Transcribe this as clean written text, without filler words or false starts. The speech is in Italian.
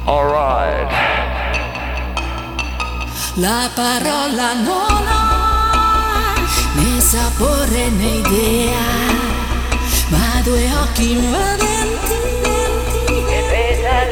Alright. La parola non ha né sapore né idea, ma due occhi invadenti